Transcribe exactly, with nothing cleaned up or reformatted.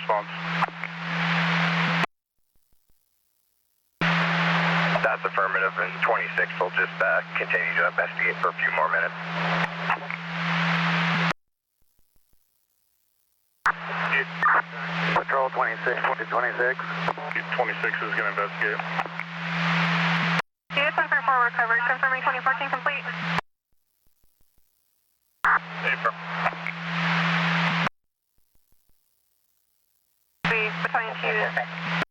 response. That's affirmative, and twenty-six will just uh, continue to investigate for a few more minutes. Patrol twenty-six, twenty-six. twenty-six is going to investigate. Unit ten four recovered, confirming twenty fourteen complete. April. We, battalion two.